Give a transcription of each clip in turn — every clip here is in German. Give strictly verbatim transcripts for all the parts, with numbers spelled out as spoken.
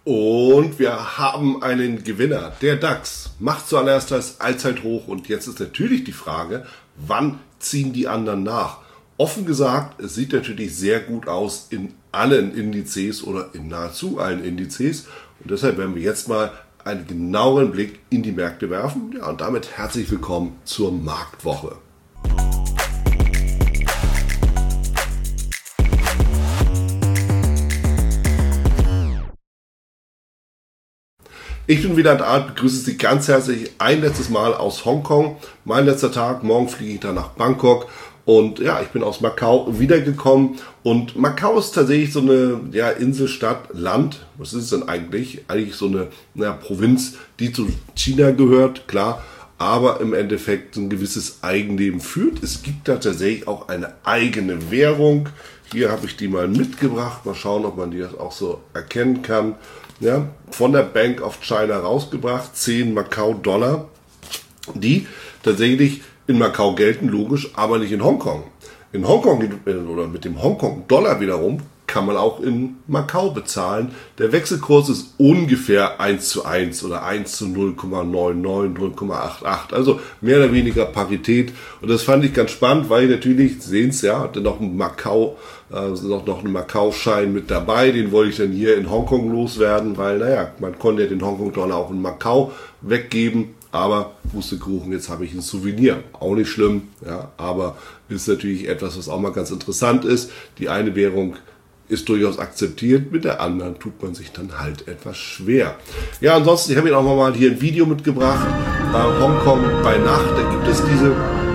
Und wir haben einen Gewinner. Der DAX macht zuallererst das Allzeithoch und jetzt ist natürlich die Frage, wann ziehen die anderen nach? Offen gesagt, es sieht natürlich sehr gut aus in allen Indizes oder in nahezu allen Indizes und deshalb werden wir jetzt mal einen genaueren Blick in die Märkte werfen. Ja, und damit herzlich willkommen zur Marktwoche. Ich bin Wieland Arndt, begrüße Sie ganz herzlich ein letztes Mal aus Hongkong. Mein letzter Tag, morgen fliege ich dann nach Bangkok und ja, ich bin aus Macau wiedergekommen und Macau ist tatsächlich so eine ja, Inselstadt, Land, was ist es denn eigentlich? Eigentlich so eine naja, Provinz, die zu China gehört, klar, aber im Endeffekt ein gewisses Eigenleben führt. Es gibt da tatsächlich auch eine eigene Währung. Hier habe ich die mal mitgebracht, mal schauen, ob man die das auch so erkennen kann. Ja, von der Bank of China rausgebracht, zehn Macau-Dollar, die tatsächlich in Macau gelten, logisch, aber nicht in Hongkong. In Hongkong oder mit dem Hongkong-Dollar wiederum kann man auch in Macau bezahlen. Der Wechselkurs ist ungefähr eins zu eins oder eins zu null Komma neun neun, null Komma acht acht, also mehr oder weniger Parität. Und das fand ich ganz spannend, weil natürlich, Sie sehen es ja, hatte noch ein Macau, äh, noch, noch ein Macau-Schein mit dabei, den wollte ich dann hier in Hongkong loswerden, weil, naja, man konnte ja den Hongkong-Dollar auch in Macau weggeben, aber Pustekuchen, jetzt habe ich ein Souvenir. Auch nicht schlimm, ja, aber ist natürlich etwas, was auch mal ganz interessant ist. Die eine Währung ist durchaus akzeptiert, mit der anderen tut man sich dann halt etwas schwer. Ja, ansonsten, ich habe Ihnen auch mal hier ein Video mitgebracht, äh, Hongkong bei Nacht, da gibt es diese,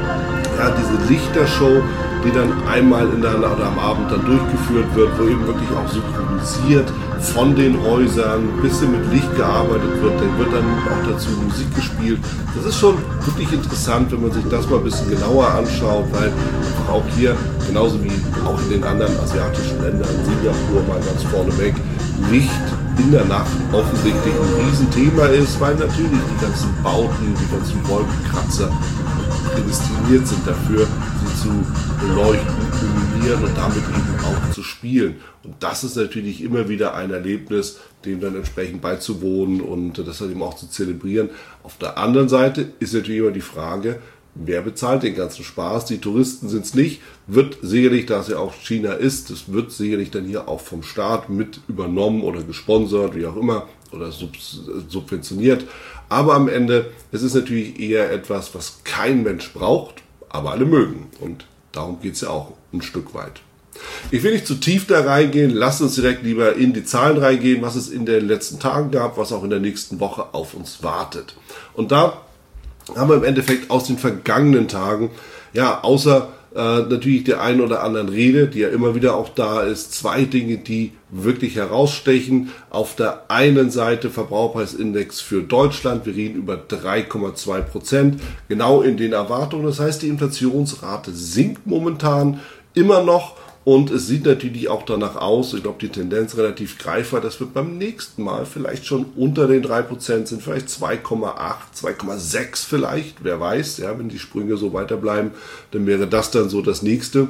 ja, diese Lichtershow, die dann einmal in der oder am Abend dann durchgeführt wird, wo eben wirklich auch synchronisiert von den Häusern, ein bisschen mit Licht gearbeitet wird, dann wird dann auch dazu Musik gespielt. Das ist schon wirklich interessant, wenn man sich das mal ein bisschen genauer anschaut, weil auch hier, genauso wie auch in den anderen asiatischen Ländern, Singapur mal ganz vorneweg, Licht in der Nacht offensichtlich ein Riesenthema ist, weil natürlich die ganzen Bauten, die ganzen Wolkenkratzer prädestiniert sind dafür, sie zu beleuchten, illuminieren und damit eben auch zu spielen. Und das ist natürlich immer wieder ein Erlebnis, dem dann entsprechend beizuwohnen und das dann eben auch zu zelebrieren. Auf der anderen Seite ist natürlich immer die Frage, wer bezahlt den ganzen Spaß? Die Touristen sind es nicht, wird sicherlich, da es ja auch China ist, das wird sicherlich dann hier auch vom Staat mit übernommen oder gesponsert, wie auch immer, oder subventioniert. Aber am Ende, es ist natürlich eher etwas, was kein Mensch braucht, aber alle mögen. Und darum geht es ja auch ein Stück weit. Ich will nicht zu tief da reingehen, lasst uns direkt lieber in die Zahlen reingehen, was es in den letzten Tagen gab, was auch in der nächsten Woche auf uns wartet. Und da haben wir im Endeffekt aus den vergangenen Tagen, ja, außer äh, natürlich der einen oder anderen Rede, die ja immer wieder auch da ist, zwei Dinge, die wirklich herausstechen. Auf der einen Seite Verbraucherpreisindex für Deutschland, wir reden über drei Komma zwei Prozent, genau in den Erwartungen. Das heißt, die Inflationsrate sinkt momentan immer noch. Und es sieht natürlich auch danach aus, ich glaube, die Tendenz relativ greifbar, dass wir beim nächsten Mal vielleicht schon unter den drei Prozent sind, vielleicht zwei Komma acht, zwei Komma sechs vielleicht, wer weiß, ja, wenn die Sprünge so weiterbleiben, dann wäre das dann so das nächste.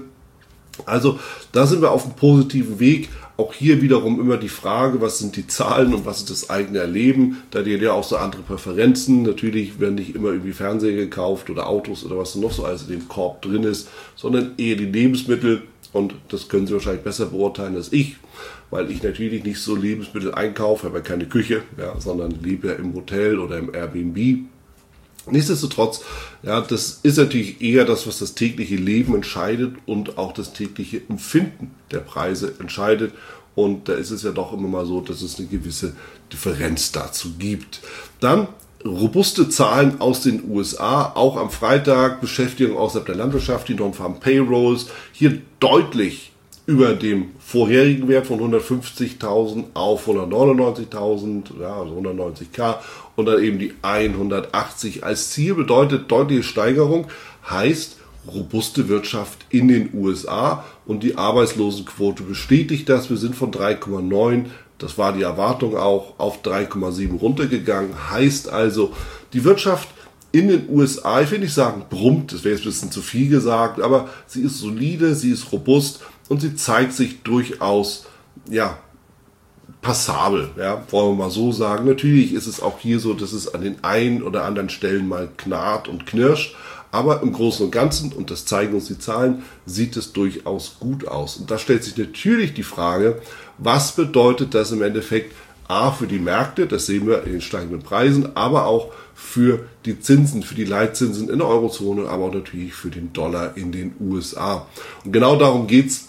Also da sind wir auf einem positiven Weg. Auch hier wiederum immer die Frage, was sind die Zahlen und was ist das eigene Erleben. Da hat ja auch so andere Präferenzen. Natürlich werden nicht immer irgendwie Fernseher gekauft oder Autos oder was noch so alles in dem Korb drin ist, sondern eher die Lebensmittel. Und das können Sie wahrscheinlich besser beurteilen als ich, weil ich natürlich nicht so Lebensmittel einkaufe, habe ja keine Küche, ja, sondern lebe ja im Hotel oder im Airbnb. Nichtsdestotrotz, ja, das ist natürlich eher das, was das tägliche Leben entscheidet und auch das tägliche Empfinden der Preise entscheidet. Und da ist es ja doch immer mal so, dass es eine gewisse Differenz dazu gibt. Dann robuste Zahlen aus den U S A, auch am Freitag, Beschäftigung außerhalb der Landwirtschaft, die Non-Farm Payrolls, hier deutlich über dem vorherigen Wert von hundertfünfzigtausend auf hundertneunundneunzigtausend, ja, also hundertneunzigtausend und dann eben die hundertachtzig als Ziel, bedeutet deutliche Steigerung, heißt robuste Wirtschaft in den U S A und die Arbeitslosenquote bestätigt das, wir sind von drei Komma neun, das war die Erwartung auch, auf drei Komma sieben runtergegangen. Heißt also, die Wirtschaft in den U S A, ich will nicht sagen brummt, das wäre jetzt ein bisschen zu viel gesagt, aber sie ist solide, sie ist robust und sie zeigt sich durchaus, ja, passabel, ja, wollen wir mal so sagen. Natürlich ist es auch hier so, dass es an den einen oder anderen Stellen mal knarrt und knirscht, aber im Großen und Ganzen, und das zeigen uns die Zahlen, sieht es durchaus gut aus. Und da stellt sich natürlich die Frage, was bedeutet das im Endeffekt A für die Märkte, das sehen wir in den steigenden Preisen, aber auch für die Zinsen, für die Leitzinsen in der Eurozone, aber auch natürlich für den Dollar in den U S A. Und genau darum geht's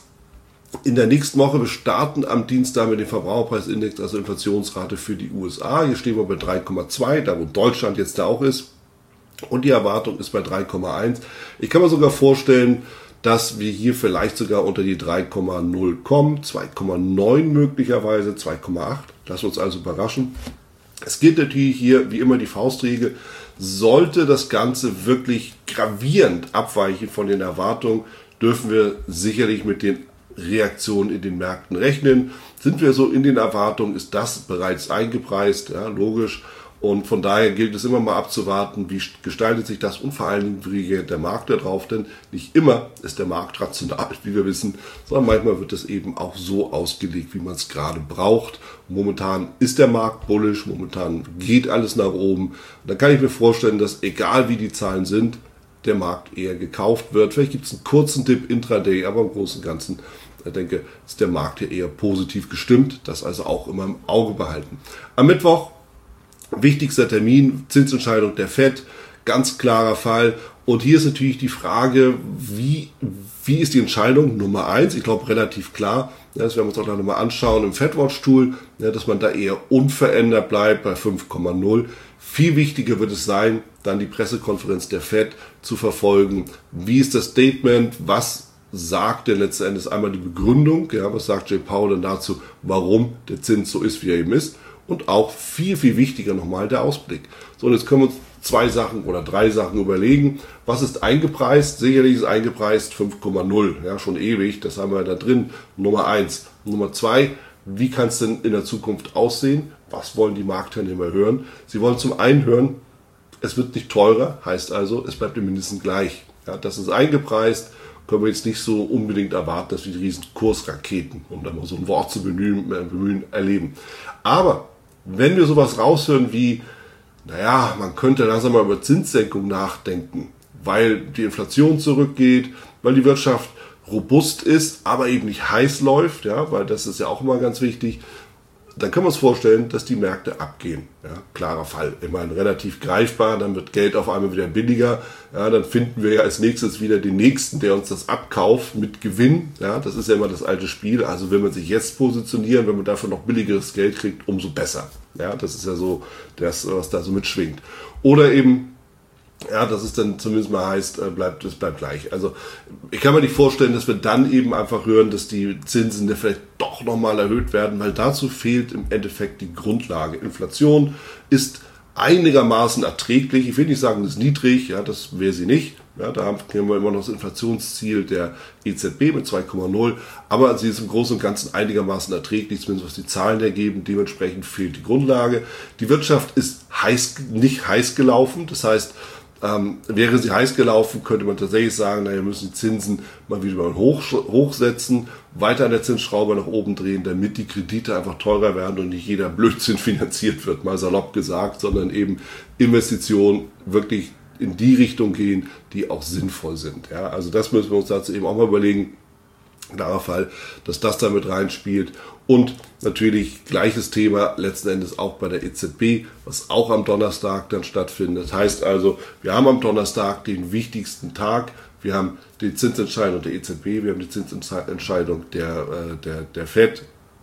in der nächsten Woche. Wir starten am Dienstag mit dem Verbraucherpreisindex, also Inflationsrate für die U S A. Hier stehen wir bei drei Komma zwei, da wo Deutschland jetzt da auch ist. Und die Erwartung ist bei drei Komma eins. Ich kann mir sogar vorstellen, dass wir hier vielleicht sogar unter die drei Komma null kommen, zwei Komma neun möglicherweise, zwei Komma acht. Lassen wir uns also überraschen. Es geht natürlich hier wie immer die Faustregel. Sollte das Ganze wirklich gravierend abweichen von den Erwartungen, dürfen wir sicherlich mit den Reaktionen in den Märkten rechnen. Sind wir so in den Erwartungen, ist das bereits eingepreist, ja, logisch. Und von daher gilt es immer mal abzuwarten, wie gestaltet sich das und vor allen Dingen, wie reagiert der Markt darauf, denn nicht immer ist der Markt rational, wie wir wissen, sondern manchmal wird es eben auch so ausgelegt, wie man es gerade braucht. Momentan ist der Markt bullisch, momentan geht alles nach oben. Und dann kann ich mir vorstellen, dass egal wie die Zahlen sind, der Markt eher gekauft wird. Vielleicht gibt es einen kurzen Dip intraday, aber im Großen und Ganzen, ich denke, ist der Markt hier eher positiv gestimmt. Das also auch immer im Auge behalten. Am Mittwoch wichtigster Termin, Zinsentscheidung der Fed, ganz klarer Fall. Und hier ist natürlich die Frage, wie, wie ist die Entscheidung? Nummer eins, ich glaube relativ klar, das werden wir uns auch noch mal anschauen im FedWatch-Tool, dass man da eher unverändert bleibt bei fünf Komma null. Viel wichtiger wird es sein, dann die Pressekonferenz der Fed zu verfolgen. Wie ist das Statement? Was sagt denn letzten Endes einmal die Begründung? Ja, was sagt Jay Powell denn dazu, warum der Zins so ist, wie er eben ist? Und auch viel, viel wichtiger nochmal der Ausblick. So, und jetzt können wir uns zwei Sachen oder drei Sachen überlegen. Was ist eingepreist? Sicherlich ist eingepreist fünf Komma null. Ja, schon ewig. Das haben wir da drin. Nummer eins. Nummer zwei. Wie kann es denn in der Zukunft aussehen? Was wollen die Marktteilnehmer hören? Sie wollen zum einen hören, es wird nicht teurer. Heißt also, es bleibt im Mindesten gleich. Ja, das ist eingepreist. Können wir jetzt nicht so unbedingt erwarten, dass wir die riesen Kursraketen, um da mal so ein Wort zu bemühen, bemühen erleben. Aber wenn wir sowas raushören wie, naja, man könnte langsam mal über Zinssenkung nachdenken, weil die Inflation zurückgeht, weil die Wirtschaft robust ist, aber eben nicht heiß läuft, ja, weil das ist ja auch immer ganz wichtig, dann können wir uns vorstellen, dass die Märkte abgehen. Ja, klarer Fall. Immerhin relativ greifbar, dann wird Geld auf einmal wieder billiger. Ja, dann finden wir ja als nächstes wieder den Nächsten, der uns das abkauft mit Gewinn. Ja, das ist ja immer das alte Spiel. Also will man sich jetzt positionieren, wenn man dafür noch billigeres Geld kriegt, umso besser. Ja, das ist ja so das, was da so mitschwingt. Oder eben, ja, dass es dann zumindest mal heißt, bleibt, es bleibt gleich. Also ich kann mir nicht vorstellen, dass wir dann eben einfach hören, dass die Zinsen vielleicht doch nochmal erhöht werden, weil dazu fehlt im Endeffekt die Grundlage. Inflation ist einigermaßen erträglich. Ich will nicht sagen, das ist niedrig, ja, das wäre sie nicht. Ja, da haben wir immer noch das Inflationsziel der E Z B mit zwei Komma null, aber sie ist im Großen und Ganzen einigermaßen erträglich, zumindest was die Zahlen ergeben. Dementsprechend fehlt die Grundlage. Die Wirtschaft ist heiß, nicht heiß gelaufen, das heißt, Ähm, wäre sie heiß gelaufen, könnte man tatsächlich sagen, naja, wir müssen die Zinsen mal wieder mal hoch, hochsetzen, weiter an der Zinsschraube nach oben drehen, damit die Kredite einfach teurer werden und nicht jeder Blödsinn finanziert wird, mal salopp gesagt, sondern eben Investitionen wirklich in die Richtung gehen, die auch sinnvoll sind. Ja, also das müssen wir uns dazu eben auch mal überlegen. Klarer Fall, dass das damit reinspielt. Und natürlich gleiches Thema letzten Endes auch bei der E Z B, was auch am Donnerstag dann stattfindet. Das heißt also, wir haben am Donnerstag den wichtigsten Tag. Wir haben die Zinsentscheidung der E Z B, wir haben die Zinsentscheidung der, der, der Fed.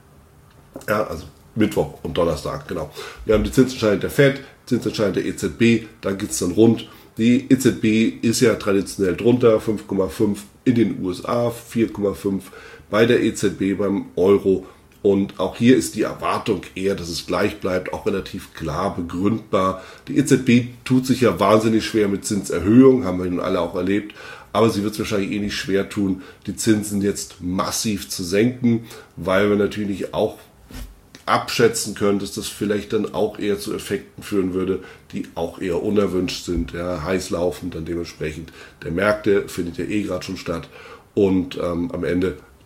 Ja, also Mittwoch und Donnerstag, genau. Wir haben die Zinsentscheidung der Fed, Zinsentscheidung der E Z B, da geht es dann rund. Die E Z B ist ja traditionell drunter, fünf Komma fünf in den U S A, vier Komma fünf bei der E Z B, beim Euro. Und auch hier ist die Erwartung eher, dass es gleich bleibt, auch relativ klar begründbar. Die E Z B tut sich ja wahnsinnig schwer mit Zinserhöhung, haben wir nun alle auch erlebt. Aber sie wird es wahrscheinlich eh nicht schwer tun, die Zinsen jetzt massiv zu senken, weil wir natürlich auch abschätzen können, dass das vielleicht dann auch eher zu Effekten führen würde, die auch eher unerwünscht sind. Ja, heiß laufen, dann dementsprechend der Märkte findet ja eh gerade schon statt. Und ähm, am Ende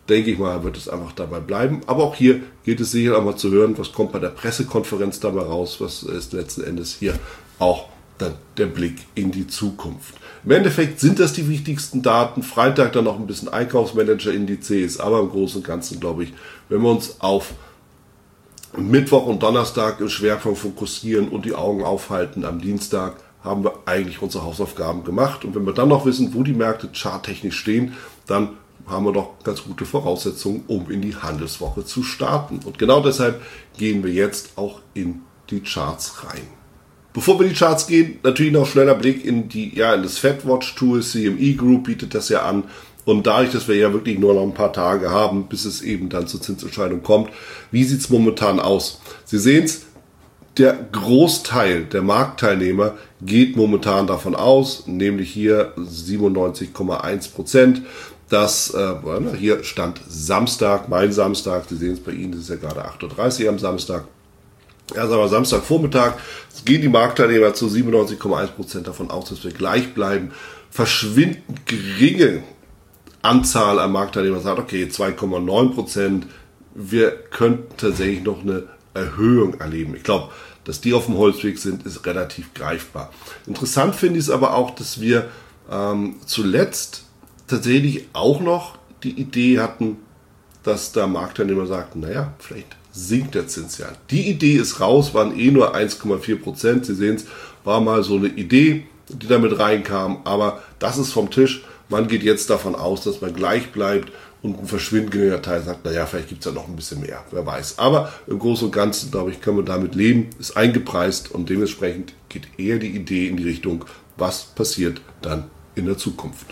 denke ich mal, wird es einfach dabei bleiben. Aber auch hier geht es sicher auch mal zu hören, was kommt bei der Pressekonferenz dabei raus, was ist letzten Endes hier auch dann der Blick in die Zukunft. Im Endeffekt sind das die wichtigsten Daten. Freitag dann noch ein bisschen Einkaufsmanager-Indizes, aber im Großen und Ganzen glaube ich, wenn wir uns auf Mittwoch und Donnerstag im Schwerpunkt fokussieren und die Augen aufhalten am Dienstag, haben wir eigentlich unsere Hausaufgaben gemacht. Und wenn wir dann noch wissen, wo die Märkte charttechnisch stehen, dann haben wir doch ganz gute Voraussetzungen, um in die Handelswoche zu starten. Und genau deshalb gehen wir jetzt auch in die Charts rein. Bevor wir in die Charts gehen, natürlich noch schneller Blick in die, ja, in das FedWatch-Tool. C M E Group bietet das ja an. Und dadurch, dass wir ja wirklich nur noch ein paar Tage haben, bis es eben dann zur Zinsentscheidung kommt, wie sieht es momentan aus? Sie sehen es, der Großteil der Marktteilnehmer geht momentan davon aus, nämlich hier siebenundneunzig Komma eins Prozent, dass äh, hier stand Samstag, mein Samstag, Sie sehen es bei Ihnen, das ist ja gerade acht Uhr dreißig am Samstag, ja, sagen wir Samstagvormittag, gehen die Marktteilnehmer zu siebenundneunzig Komma eins Prozent davon aus, dass wir gleich bleiben. Verschwindend geringe Anzahl an Marktteilnehmern sagt, okay, zwei Komma neun Prozent, wir könnten tatsächlich noch eine Erhöhung erleben. Ich glaube, dass die auf dem Holzweg sind, ist relativ greifbar. Interessant finde ich es aber auch, dass wir ähm, zuletzt tatsächlich auch noch die Idee hatten, dass der Marktteilnehmer sagt, naja, vielleicht sinkt der Zins ja. Die Idee ist raus, waren eh nur eins Komma vier Prozent. Sie sehen es, war mal so eine Idee, die damit reinkam, aber das ist vom Tisch. Man geht jetzt davon aus, dass man gleich bleibt und ein verschwindend geringer Teil sagt, naja, vielleicht gibt es ja noch ein bisschen mehr, wer weiß. Aber im Großen und Ganzen, glaube ich, können wir damit leben, ist eingepreist und dementsprechend geht eher die Idee in die Richtung, was passiert dann in der Zukunft.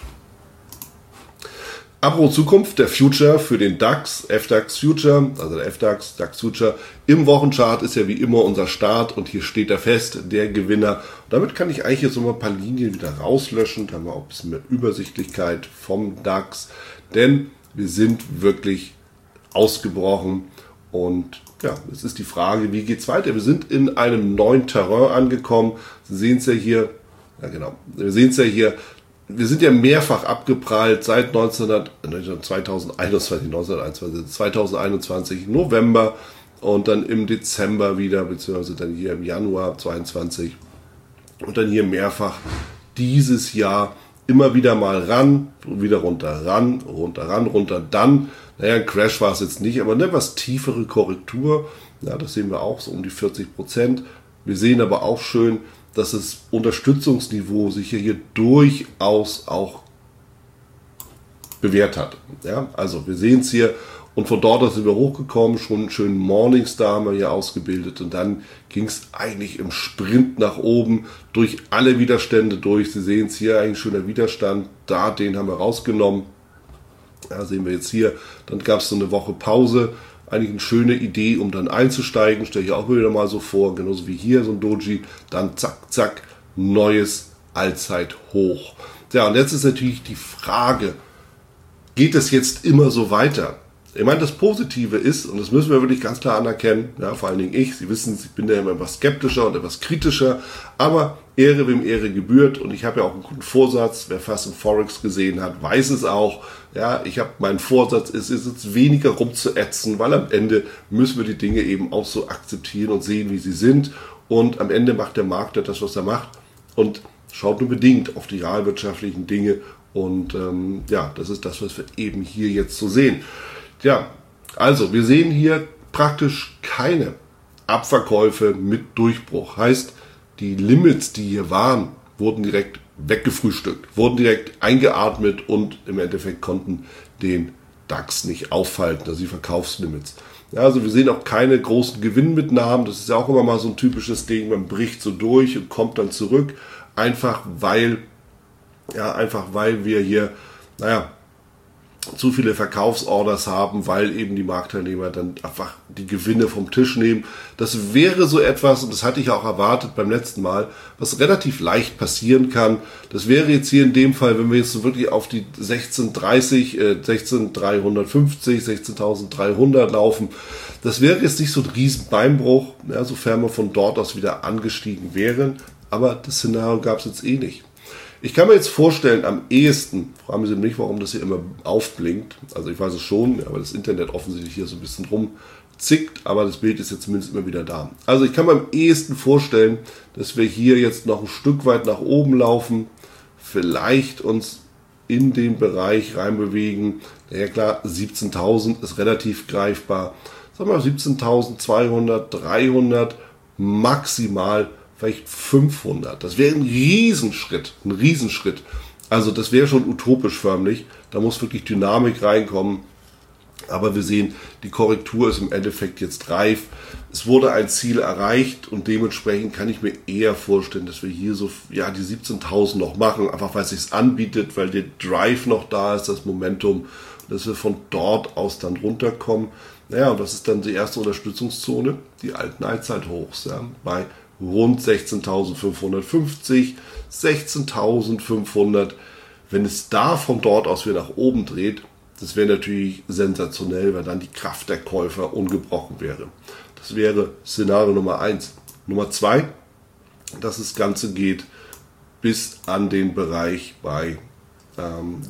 Apropos Zukunft, der Future für den DAX, F DAX Future, also der F DAX, DAX Future. Im Wochenchart ist ja wie immer unser Start und hier steht er fest, der Gewinner. Und damit kann ich eigentlich jetzt noch mal ein paar Linien wieder rauslöschen, da haben wir auch ein bisschen mehr Übersichtlichkeit vom DAX, denn wir sind wirklich ausgebrochen und ja, es ist die Frage, wie geht's weiter? Wir sind in einem neuen Terrain angekommen. Sie sehen es ja hier, ja genau, wir sehen es ja hier. Wir sind ja mehrfach abgeprallt seit zweitausendeinundzwanzig, zweitausendeinundzwanzig November und dann im Dezember wieder, beziehungsweise dann hier im Januar zweiundzwanzig und dann hier mehrfach dieses Jahr immer wieder mal ran, wieder runter, ran, runter, ran, runter, dann, naja, ein Crash war es jetzt nicht, aber eine etwas tiefere Korrektur, ja, das sehen wir auch so um die vierzig Prozent. Wir sehen aber auch schön, dass das Unterstützungsniveau sich hier, hier durchaus auch bewährt hat. Ja, also wir sehen es hier und von dort aus sind wir hochgekommen, schon einen schönen Morningstar haben wir hier ausgebildet und dann ging es eigentlich im Sprint nach oben durch alle Widerstände durch. Sie sehen es hier, ein schöner Widerstand, da den haben wir rausgenommen. Ja, sehen wir jetzt hier, dann gab es so eine Woche Pause. Eigentlich eine schöne Idee, um dann einzusteigen. Stelle ich auch wieder mal so vor, genauso wie hier so ein Doji. Dann zack, zack, neues Allzeithoch. Ja, und jetzt ist natürlich die Frage, geht es jetzt immer so weiter? Ich meine, das Positive ist, und das müssen wir wirklich ganz klar anerkennen, ja, vor allen Dingen ich, Sie wissen, ich bin ja immer etwas skeptischer und etwas kritischer, aber Ehre wem Ehre gebührt und ich habe ja auch einen guten Vorsatz, wer fast im Forex gesehen hat, weiß es auch, ja, ich habe, mein Vorsatz ist, ist jetzt weniger rumzuätzen, weil am Ende müssen wir die Dinge eben auch so akzeptieren und sehen, wie sie sind und am Ende macht der Markt ja das, was er macht und schaut nur bedingt auf die realwirtschaftlichen Dinge und ähm, ja, das ist das, was wir eben hier jetzt so sehen. Ja, also wir sehen hier praktisch keine Abverkäufe mit Durchbruch. Heißt, die Limits, die hier waren, wurden direkt weggefrühstückt, wurden direkt eingeatmet und im Endeffekt konnten den DAX nicht aufhalten, also die Verkaufslimits. Ja, also wir sehen auch keine großen Gewinnmitnahmen. Das ist ja auch immer mal so ein typisches Ding, man bricht so durch und kommt dann zurück, einfach weil, ja, einfach weil wir hier, naja, zu viele Verkaufsorders haben, weil eben die Marktteilnehmer dann einfach die Gewinne vom Tisch nehmen. Das wäre so etwas, und das hatte ich auch erwartet beim letzten Mal, was relativ leicht passieren kann. Das wäre jetzt hier in dem Fall, wenn wir jetzt so wirklich auf die sechzehntausenddreißig, äh, sechzehntausenddreihundertfünfzig, sechzehntausenddreihundert laufen. Das wäre jetzt nicht so ein riesen Beinbruch, ja, sofern wir von dort aus wieder angestiegen wären. Aber das Szenario gab es jetzt eh nicht. Ich kann mir jetzt vorstellen, am ehesten, fragen Sie mich, warum das hier immer aufblinkt. Also ich weiß es schon, aber das Internet offensichtlich hier so ein bisschen rumzickt, aber das Bild ist jetzt zumindest immer wieder da. Also ich kann mir am ehesten vorstellen, dass wir hier jetzt noch ein Stück weit nach oben laufen, vielleicht uns in den Bereich reinbewegen. Ja klar, siebzehntausend ist relativ greifbar. Sagen wir siebzehntausendzweihundert, dreihundert, maximal vielleicht fünfhundert. Das wäre ein Riesenschritt, ein Riesenschritt. Also das wäre schon utopisch förmlich. Da muss wirklich Dynamik reinkommen. Aber wir sehen, die Korrektur ist im Endeffekt jetzt reif. Es wurde ein Ziel erreicht und dementsprechend kann ich mir eher vorstellen, dass wir hier so ja die siebzehntausend noch machen, einfach weil es sich anbietet, weil der Drive noch da ist, das Momentum, dass wir von dort aus dann runterkommen. Naja, und was ist dann die erste Unterstützungszone? Die alten Allzeithochs, ja, bei rund sechzehntausendfünfhundertfünfzig, sechzehntausendfünfhundert. Wenn es da von dort aus wieder nach oben dreht, das wäre natürlich sensationell, weil dann die Kraft der Käufer ungebrochen wäre. Das wäre Szenario Nummer eins. Nummer zwei, dass das Ganze geht bis an den Bereich bei ähm,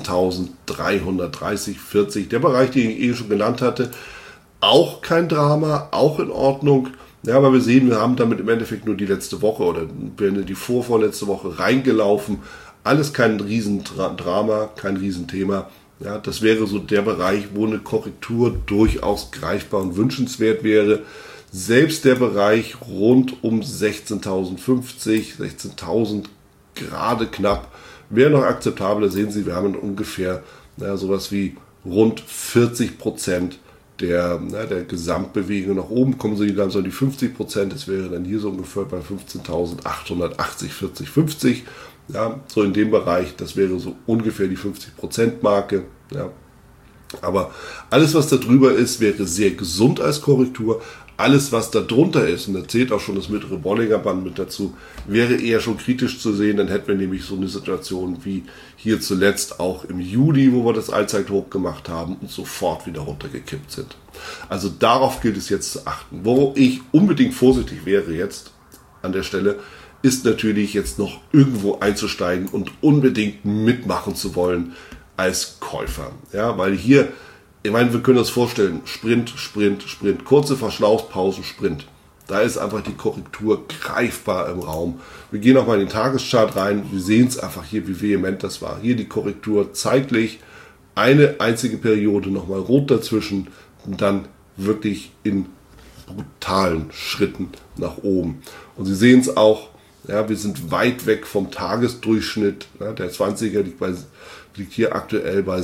sechzehntausenddreihundertdreißig, vierzig. Der Bereich, den ich eben schon genannt hatte, auch kein Drama, auch in Ordnung. Ja, aber wir sehen, wir haben damit im Endeffekt nur die letzte Woche oder die vorvorletzte Woche reingelaufen. Alles kein Riesendrama, kein Riesenthema. Ja, das wäre so der Bereich, wo eine Korrektur durchaus greifbar und wünschenswert wäre. Selbst der Bereich rund um sechzehntausendfünfzig, sechzehntausend gerade knapp, wäre noch akzeptabel. Da sehen Sie, wir haben ungefähr naja, sowas wie rund vierzig Prozent der, na, der Gesamtbewegung nach oben. Kommen Sie dann so an die fünfzig Prozent, das wäre dann hier so ungefähr bei fünfzehntausendachthundertachtzig, vierzig, fünfzig. Ja, so in dem Bereich, das wäre so ungefähr die fünfzig Prozent Marke. Ja. Aber alles, was da drüber ist, wäre sehr gesund als Korrektur. Alles, was da drunter ist, und da zählt auch schon das mittlere Bollinger Band mit dazu, wäre eher schon kritisch zu sehen. Dann hätten wir nämlich so eine Situation wie hier zuletzt auch im Juli, wo wir das Allzeithoch gemacht haben und sofort wieder runtergekippt sind. Also darauf gilt es jetzt zu achten. Wo ich unbedingt vorsichtig wäre jetzt an der Stelle, ist natürlich jetzt noch irgendwo einzusteigen und unbedingt mitmachen zu wollen als Käufer. Ja, weil hier, ich meine, wir können uns vorstellen, Sprint, Sprint, Sprint, kurze Verschnaufspausen, Sprint. Da ist einfach die Korrektur greifbar im Raum. Wir gehen auch mal in den Tageschart rein, wir sehen es einfach hier, wie vehement das war. Hier die Korrektur zeitlich, eine einzige Periode nochmal rot dazwischen und dann wirklich in brutalen Schritten nach oben. Und Sie sehen es auch, ja, wir sind weit weg vom Tagesdurchschnitt. Ja, der zwanziger liegt, bei, liegt hier aktuell bei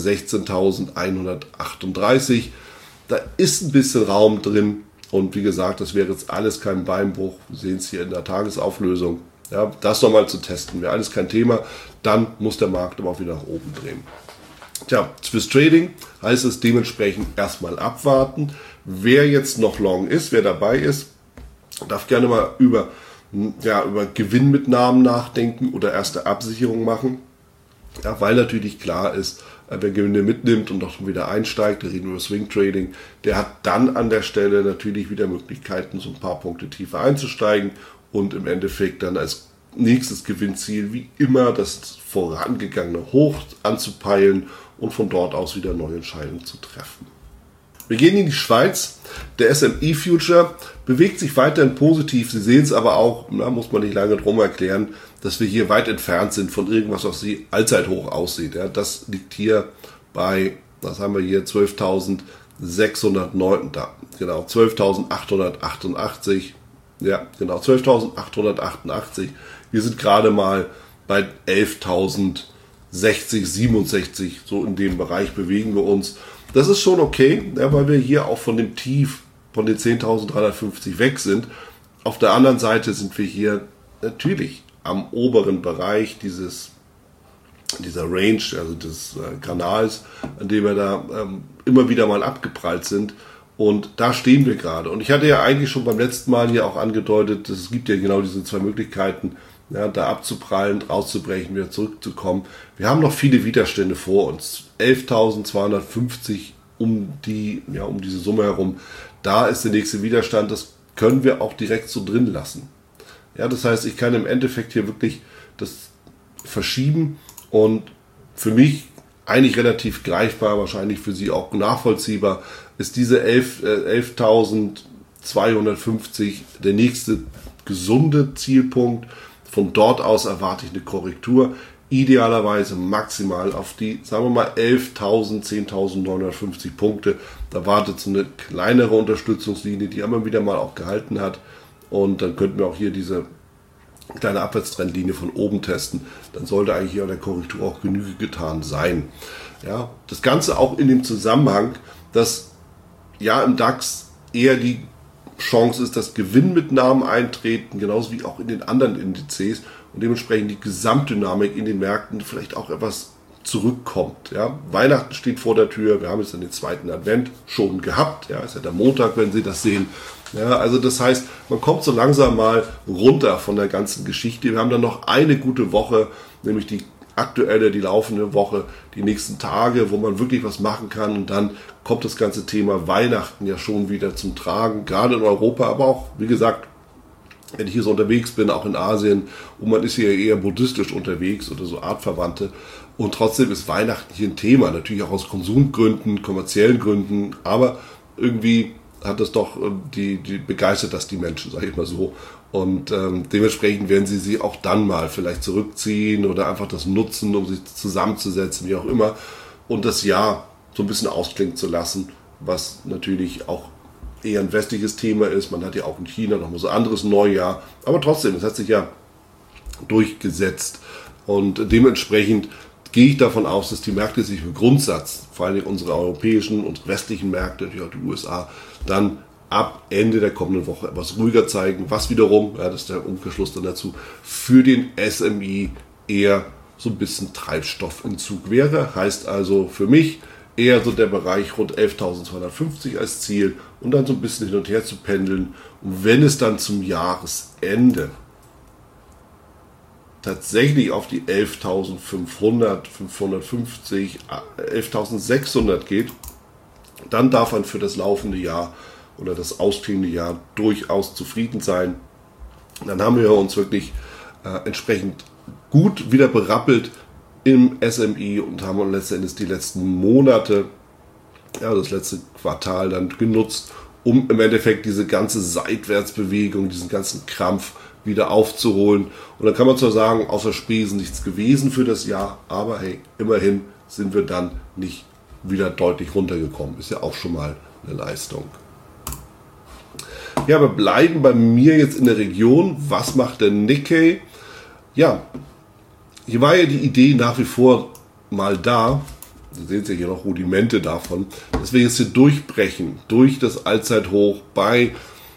sechzehntausendeinhundertachtunddreißig. Da ist ein bisschen Raum drin. Und wie gesagt, das wäre jetzt alles kein Beinbruch. Wir sehen es hier in der Tagesauflösung. Ja, das nochmal zu testen wäre alles kein Thema. Dann muss der Markt aber auch wieder nach oben drehen. Tja, fürs Trading heißt es dementsprechend erstmal abwarten. Wer jetzt noch long ist, wer dabei ist, darf gerne mal über ja, über Gewinnmitnahmen nachdenken oder erste Absicherung machen. Ja, weil natürlich klar ist, wer Gewinne mitnimmt und doch wieder einsteigt, da reden wir über Swing Trading, der hat dann an der Stelle natürlich wieder Möglichkeiten, so ein paar Punkte tiefer einzusteigen und im Endeffekt dann als nächstes Gewinnziel wie immer das vorangegangene Hoch anzupeilen und von dort aus wieder neue Entscheidungen zu treffen. Wir gehen in die Schweiz. Der S M I Future bewegt sich weiterhin positiv. Sie sehen es aber auch, da muss man nicht lange drum erklären, dass wir hier weit entfernt sind von irgendwas, was wie Allzeithoch aussieht. Ja, das liegt hier bei, was haben wir hier, zwölftausendsechshundertneun, da, genau, zwölftausendachthundertachtundachtzig. Ja, genau, zwölftausendachthundertachtundachtzig. Wir sind gerade mal bei elftausendsechzig, siebenundsechzig, so in dem Bereich bewegen wir uns. Das ist schon okay, ja, weil wir hier auch von dem Tief von den zehntausenddreihundertfünfzig weg sind. Auf der anderen Seite sind wir hier natürlich am oberen Bereich dieses, dieser Range, also des äh, Kanals, an dem wir da ähm, immer wieder mal abgeprallt sind. Und da stehen wir gerade. Und ich hatte ja eigentlich schon beim letzten Mal hier auch angedeutet, es gibt ja genau diese zwei Möglichkeiten, ja, da abzuprallen, rauszubrechen, wieder zurückzukommen. Wir haben noch viele Widerstände vor uns. elftausendzweihundertfünfzig um die, ja, um diese Summe herum. Da ist der nächste Widerstand. Das können wir auch direkt so drin lassen. Ja, das heißt, ich kann im Endeffekt hier wirklich das verschieben. Und für mich eigentlich relativ greifbar, wahrscheinlich für Sie auch nachvollziehbar, ist diese elftausendzweihundertfünfzig der nächste gesunde Zielpunkt. Von dort aus erwarte ich eine Korrektur, idealerweise maximal auf die, sagen wir mal, elftausend, zehntausendneunhundertfünfzig Punkte. Da wartet so eine kleinere Unterstützungslinie, die immer wieder mal auch gehalten hat. Und dann könnten wir auch hier diese kleine Abwärtstrendlinie von oben testen. Dann sollte eigentlich hier an der Korrektur auch Genüge getan sein. Ja, das Ganze auch in dem Zusammenhang, dass ja im DAX eher die Chance ist, dass Gewinnmitnahmen eintreten, genauso wie auch in den anderen Indizes und dementsprechend die Gesamtdynamik in den Märkten vielleicht auch etwas zurückkommt. Ja. Weihnachten steht vor der Tür, wir haben jetzt dann den zweiten Advent schon gehabt, ja, ist ja der Montag, wenn Sie das sehen. Ja, also das heißt, man kommt so langsam mal runter von der ganzen Geschichte. Wir haben dann noch eine gute Woche, nämlich die aktuelle, die laufende Woche, die nächsten Tage, wo man wirklich was machen kann, und dann kommt das ganze Thema Weihnachten ja schon wieder zum Tragen, gerade in Europa, aber auch, wie gesagt, wenn ich hier so unterwegs bin, auch in Asien, und man ist hier eher buddhistisch unterwegs oder so artverwandte, und trotzdem ist Weihnachten hier ein Thema, natürlich auch aus Konsumgründen, kommerziellen Gründen, aber irgendwie hat das doch, die, die begeistert das die Menschen, sage ich mal so. Und ähm, dementsprechend werden sie sich auch dann mal vielleicht zurückziehen oder einfach das nutzen, um sich zusammenzusetzen, wie auch immer. Und das Jahr so ein bisschen ausklingen zu lassen, was natürlich auch eher ein westliches Thema ist. Man hat ja auch in China noch mal so ein anderes Neujahr. Aber trotzdem, es hat sich ja durchgesetzt. Und dementsprechend gehe ich davon aus, dass die Märkte sich im Grundsatz, vor allem unsere europäischen und westlichen Märkte, natürlich auch die U S A, dann ab Ende der kommenden Woche etwas ruhiger zeigen, was wiederum, ja, das ist der Umkehrschluss dann dazu, für den S M I eher so ein bisschen Treibstoffentzug wäre. Heißt also für mich eher so der Bereich rund elftausendzweihundertfünfzig als Ziel und dann so ein bisschen hin und her zu pendeln. Und wenn es dann zum Jahresende tatsächlich auf die elftausendfünfhundert, fünfhundertfünfzig, elftausendsechshundert geht, dann darf man für das laufende Jahr oder das ausklingende Jahr durchaus zufrieden sein. Dann haben wir uns wirklich äh, entsprechend gut wieder berappelt im S M I und haben letztendlich die letzten Monate, ja, das letzte Quartal dann genutzt, um im Endeffekt diese ganze Seitwärtsbewegung, diesen ganzen Krampf wieder aufzuholen. Und dann kann man zwar sagen, außer Spesen nichts gewesen für das Jahr, aber hey, immerhin sind wir dann nicht wieder deutlich runtergekommen. Ist ja auch schon mal eine Leistung. Ja, wir bleiben bei mir jetzt in der Region. Was macht der Nikkei? Ja, hier war ja die Idee nach wie vor mal da, Sie sehen ja hier noch Rudimente davon, dass wir jetzt hier durchbrechen, durch das Allzeithoch bei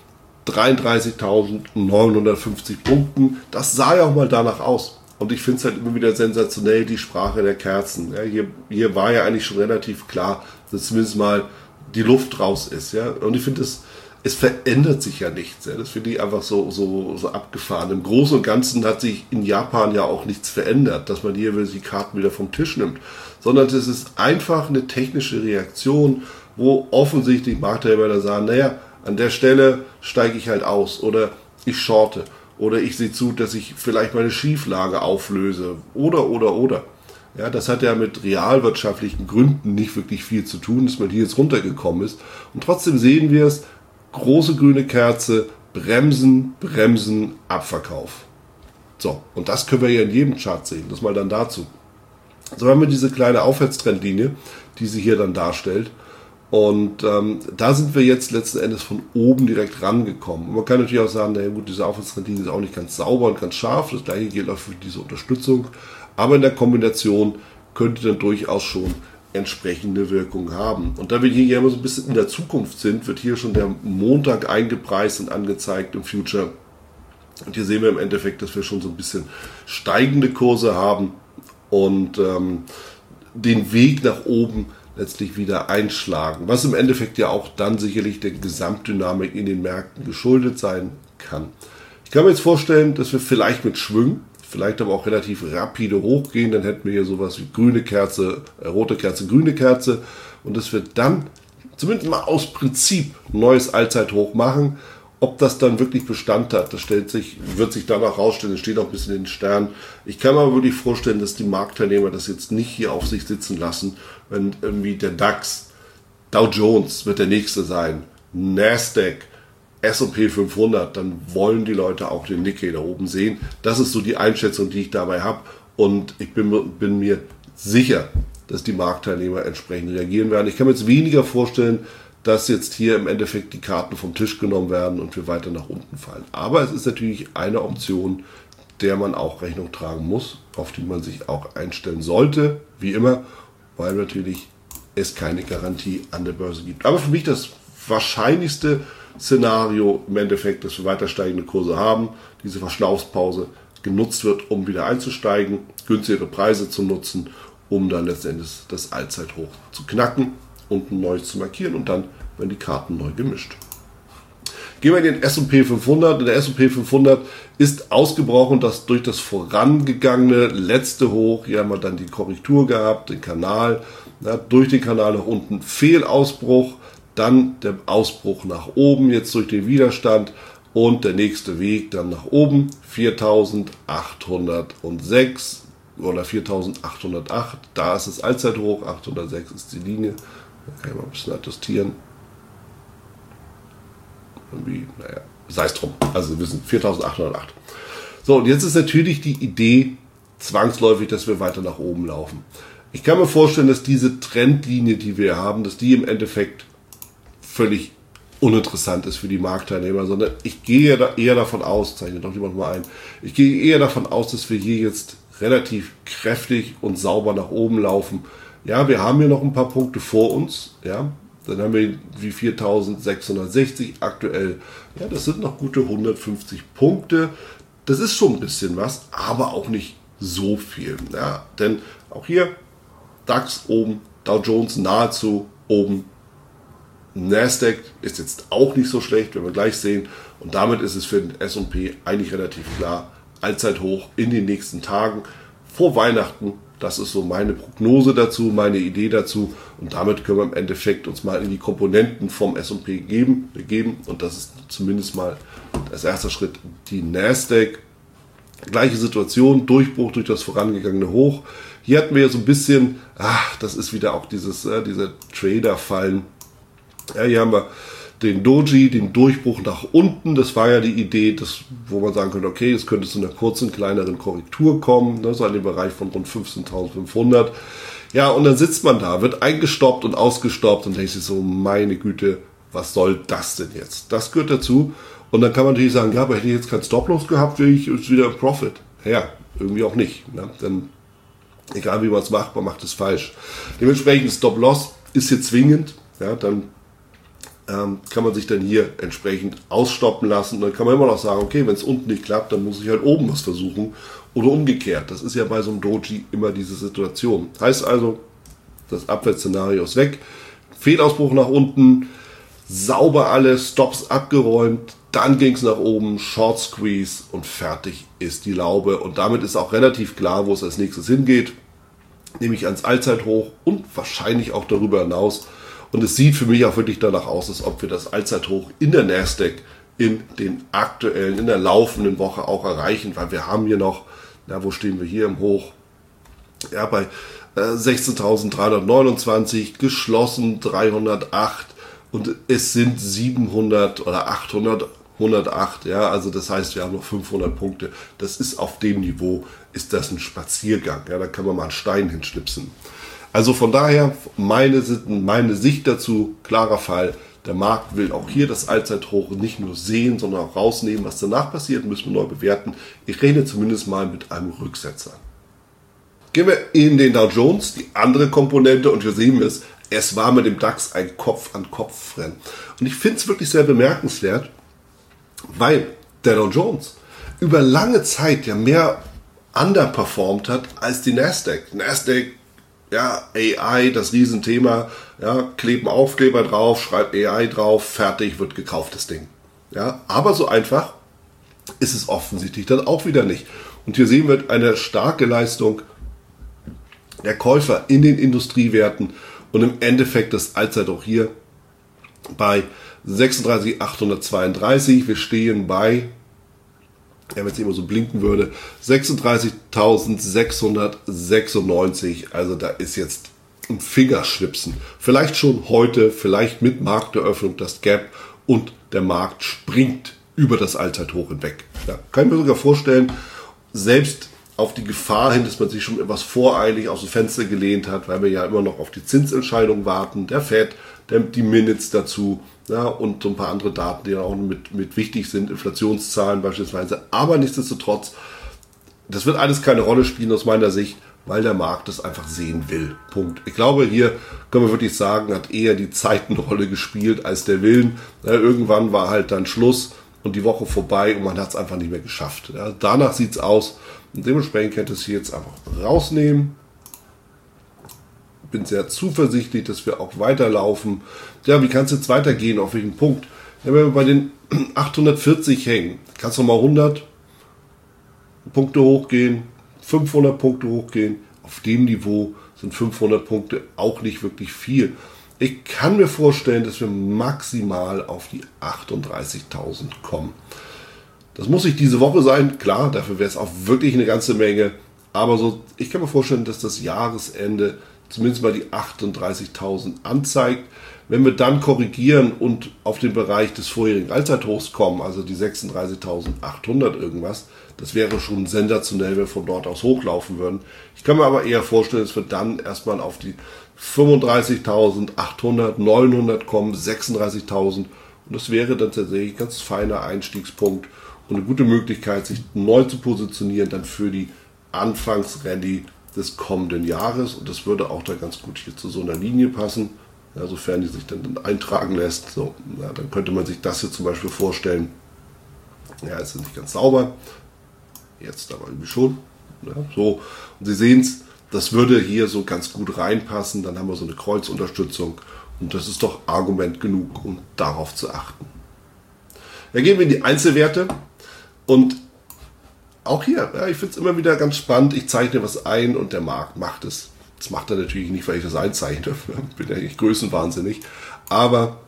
dreiunddreißigtausendneunhundertfünfzig Punkten. Das sah ja auch mal danach aus. Und ich finde es halt immer wieder sensationell, die Sprache der Kerzen. Ja, hier, hier war ja eigentlich schon relativ klar, dass zumindest mal die Luft raus ist. Ja? Und ich finde, es, es verändert sich ja nichts. Ja? Das finde ich einfach so, so, so abgefahren. Im Großen und Ganzen hat sich in Japan ja auch nichts verändert, dass man hier die Karten wieder vom Tisch nimmt. Sondern es ist einfach eine technische Reaktion, wo offensichtlich Marktteilnehmer sagen, naja, an der Stelle steige ich halt aus oder ich shorte oder ich sehe zu, dass ich vielleicht meine Schieflage auflöse oder, oder, oder. Ja, das hat ja mit realwirtschaftlichen Gründen nicht wirklich viel zu tun, dass man hier jetzt runtergekommen ist. Und trotzdem sehen wir es, große grüne Kerze, bremsen, bremsen, Abverkauf. So, und das können wir ja in jedem Chart sehen. Das mal dann dazu. So haben wir diese kleine Aufwärtstrendlinie, die sie hier dann darstellt. Und ähm, da sind wir jetzt letzten Endes von oben direkt rangekommen. Und man kann natürlich auch sagen, naja gut, diese Aufwärtstrendlinie ist auch nicht ganz sauber und ganz scharf. Das gleiche gilt auch für diese Unterstützung. Aber in der Kombination könnte dann durchaus schon entsprechende Wirkung haben. Und da wir hier immer so ein bisschen in der Zukunft sind, wird hier schon der Montag eingepreist und angezeigt im Future. Und hier sehen wir im Endeffekt, dass wir schon so ein bisschen steigende Kurse haben und ähm, den Weg nach oben letztlich wieder einschlagen, was im Endeffekt ja auch dann sicherlich der Gesamtdynamik in den Märkten geschuldet sein kann. Ich kann mir jetzt vorstellen, dass wir vielleicht mit Schwüngen, vielleicht aber auch relativ rapide hochgehen, dann hätten wir hier sowas wie grüne Kerze, äh, rote Kerze, grüne Kerze und dass wir dann zumindest mal aus Prinzip ein neues Allzeithoch machen Ob das dann wirklich Bestand hat, das stellt sich, wird sich danach rausstellen, das steht auch ein bisschen in den Sternen. Ich kann mir aber wirklich vorstellen, dass die Marktteilnehmer das jetzt nicht hier auf sich sitzen lassen, wenn irgendwie der DAX, Dow Jones wird der nächste sein, Nasdaq, S und P fünfhundert, dann wollen die Leute auch den Nikkei da oben sehen. Das ist so die Einschätzung, die ich dabei habe. Und ich bin, bin mir sicher, dass die Marktteilnehmer entsprechend reagieren werden. Ich kann mir jetzt weniger vorstellen, dass jetzt hier im Endeffekt die Karten vom Tisch genommen werden und wir weiter nach unten fallen. Aber es ist natürlich eine Option, der man auch Rechnung tragen muss, auf die man sich auch einstellen sollte, wie immer, weil natürlich es keine Garantie an der Börse gibt. Aber für mich das wahrscheinlichste Szenario im Endeffekt, dass wir weiter steigende Kurse haben, diese Verschnaufspause genutzt wird, um wieder einzusteigen, günstigere Preise zu nutzen, um dann letztendlich das Allzeithoch zu knacken und ein neues zu markieren und dann werden die Karten neu gemischt. Gehen wir in den S und P fünfhundert. Der S und P fünfhundert ist ausgebrochen, dass durch das vorangegangene letzte Hoch, hier haben wir dann die Korrektur gehabt, den Kanal, ja, durch den Kanal nach unten Fehlausbruch, dann der Ausbruch nach oben, jetzt durch den Widerstand und der nächste Weg dann nach oben, viertausendachthundertsechs oder viertausendachthundertacht, da ist das Allzeithoch, achthundertsechs ist die Linie, da kann ich mal ein bisschen adjustieren. Irgendwie, naja, sei es drum, also wir wissen viertausendachthundertacht. So, und jetzt ist natürlich die Idee zwangsläufig, dass wir weiter nach oben laufen. Ich kann mir vorstellen, dass diese Trendlinie, die wir haben, dass die im Endeffekt völlig uninteressant ist für die Marktteilnehmer, sondern ich gehe da eher davon aus, zeichne doch jemand mal ein, ich gehe eher davon aus, dass wir hier jetzt relativ kräftig und sauber nach oben laufen. Ja, wir haben hier noch ein paar Punkte vor uns, ja, dann haben wir wie viertausendsechshundertsechzig aktuell, ja, das sind noch gute hundertfünfzig Punkte, das ist schon ein bisschen was, aber auch nicht so viel, ja, denn auch hier DAX oben, Dow Jones nahezu oben, Nasdaq ist jetzt auch nicht so schlecht, wenn wir gleich sehen. Und damit ist es für den S und P eigentlich relativ klar. Allzeithoch in den nächsten Tagen vor Weihnachten. Das ist so meine Prognose dazu, meine Idee dazu. Und damit können wir im Endeffekt uns mal in die Komponenten vom S und P geben, geben. Und das ist zumindest mal als erster Schritt die Nasdaq. Gleiche Situation, Durchbruch durch das vorangegangene Hoch. Hier hatten wir ja so ein bisschen, ach, das ist wieder auch dieses, äh, diese Trader-Fallen. Ja, hier haben wir den Doji, den Durchbruch nach unten. Das war ja die Idee, dass, wo man sagen könnte, okay, es könnte zu einer kurzen, kleineren Korrektur kommen, ne, so in dem Bereich von rund fünfzehntausendfünfhundert. Ja, und dann sitzt man da, wird eingestoppt und ausgestoppt und denkt sich so, meine Güte, was soll das denn jetzt? Das gehört dazu. Und dann kann man natürlich sagen, ja, aber hätte ich jetzt keinen Stop-Loss gehabt, wäre ich jetzt wieder im Profit. Ja, irgendwie auch nicht. Ne? Denn egal wie man es macht, man macht es falsch. Dementsprechend Stop-Loss ist hier zwingend. Ja, dann ähm, kann man sich dann hier entsprechend ausstoppen lassen. Dann kann man immer noch sagen, okay, wenn es unten nicht klappt, dann muss ich halt oben was versuchen. Oder umgekehrt. Das ist ja bei so einem Doji immer diese Situation. Heißt also, das Abwärtsszenario ist weg. Fehlausbruch nach unten. Sauber alle Stops abgeräumt. Dann ging es nach oben. Short Squeeze. Und fertig ist die Laube. Und damit ist auch relativ klar, wo es als nächstes hingeht. Nämlich ans Allzeithoch und wahrscheinlich auch darüber hinaus. Und es sieht für mich auch wirklich danach aus, als ob wir das Allzeithoch in der Nasdaq in den aktuellen, in der laufenden Woche auch erreichen, weil wir haben hier noch, na, wo stehen wir hier im Hoch? Ja, bei äh, sechzehntausenddreihundertneunundzwanzig, geschlossen dreihundertacht und es sind siebenhundert oder achthundert, hundertacht, ja, also das heißt, wir haben noch fünfhundert Punkte. Das ist auf dem Niveau, ist das ein Spaziergang, ja, da kann man mal einen Stein hinschnipsen. Also von daher, meine, meine Sicht dazu, klarer Fall, der Markt will auch hier das Allzeithoch nicht nur sehen, sondern auch rausnehmen, was danach passiert, müssen wir neu bewerten. Ich rede zumindest mal mit einem Rücksetzer. Gehen wir in den Dow Jones, die andere Komponente, und wir sehen es, es war mit dem DAX ein Kopf-an-Kopf-Rennen. Und ich finde es wirklich sehr bemerkenswert, weil der Dow Jones über lange Zeit ja mehr underperformt hat als die Nasdaq. Nasdaq, ja, A I, das Riesenthema, ja, kleben Aufkleber drauf, schreibt A I drauf, fertig, wird gekauft, das Ding. Ja, aber so einfach ist es offensichtlich dann auch wieder nicht. Und hier sehen wir eine starke Leistung der Käufer in den Industriewerten und im Endeffekt das Allzeithoch hier bei sechsunddreißigtausendachthundertzweiunddreißig. Wir stehen bei, ja, wenn es immer so blinken würde, sechsunddreißigtausendsechshundertsechsundneunzig. Also da ist jetzt ein Fingerschnipsen. Vielleicht schon heute, vielleicht mit Markteröffnung das Gap und der Markt springt über das Allzeithoch hinweg. Ja, kann ich mir sogar vorstellen, selbst auf die Gefahr hin, dass man sich schon etwas voreilig aus dem Fenster gelehnt hat, weil wir ja immer noch auf die Zinsentscheidung warten, der Fed, der, die Minutes dazu, ja, und so ein paar andere Daten, die auch mit, mit wichtig sind, Inflationszahlen beispielsweise. Aber nichtsdestotrotz, das wird alles keine Rolle spielen aus meiner Sicht, weil der Markt es einfach sehen will. Punkt. Ich glaube, hier können wir wirklich sagen, hat eher die Zeit eine Rolle gespielt als der Willen. Ja, irgendwann war halt dann Schluss und die Woche vorbei und man hat es einfach nicht mehr geschafft. Ja, danach sieht es aus und dementsprechend könnt ihr es hier jetzt einfach rausnehmen. Bin sehr zuversichtlich, dass wir auch weiterlaufen. Ja, wie kann es jetzt weitergehen? Auf welchen Punkt? Ja, wenn wir bei den achthundertvierzig hängen, kann es nochmal hundert Punkte hochgehen, fünfhundert Punkte hochgehen. Auf dem Niveau sind fünfhundert Punkte auch nicht wirklich viel. Ich kann mir vorstellen, dass wir maximal auf die achtunddreißigtausend kommen. Das muss nicht diese Woche sein, klar, dafür wäre es auch wirklich eine ganze Menge. Aber so, ich kann mir vorstellen, dass das Jahresende zumindest mal die achtunddreißigtausend anzeigt. Wenn wir dann korrigieren und auf den Bereich des vorherigen Allzeithochs kommen, also die sechsunddreißigtausendachthundert irgendwas, das wäre schon sensationell, wenn wir von dort aus hochlaufen würden. Ich kann mir aber eher vorstellen, dass wir dann erstmal auf die fünfunddreißigtausendachthundert, neunhundert kommen, sechsunddreißigtausend. Und das wäre dann tatsächlich ein ganz feiner Einstiegspunkt und eine gute Möglichkeit, sich neu zu positionieren, dann für die Anfangsrallye des kommenden Jahres. Und das würde auch da ganz gut hier zu so einer Linie passen. Ja, sofern die sich dann, dann eintragen lässt, so, ja, dann könnte man sich das hier zum Beispiel vorstellen. Ja, es ist nicht ganz sauber. Jetzt aber irgendwie schon. Ja, so. Und Sie sehen es, das würde hier so ganz gut reinpassen. Dann haben wir so eine Kreuzunterstützung. Und das ist doch Argument genug, um darauf zu achten. Dann gehen wir in die Einzelwerte. Und auch hier, ja, ich finde es immer wieder ganz spannend. Ich zeichne was ein und der Markt macht es. Das macht er natürlich nicht, weil ich das einzeichne. Ich bin ja nicht größenwahnsinnig. Aber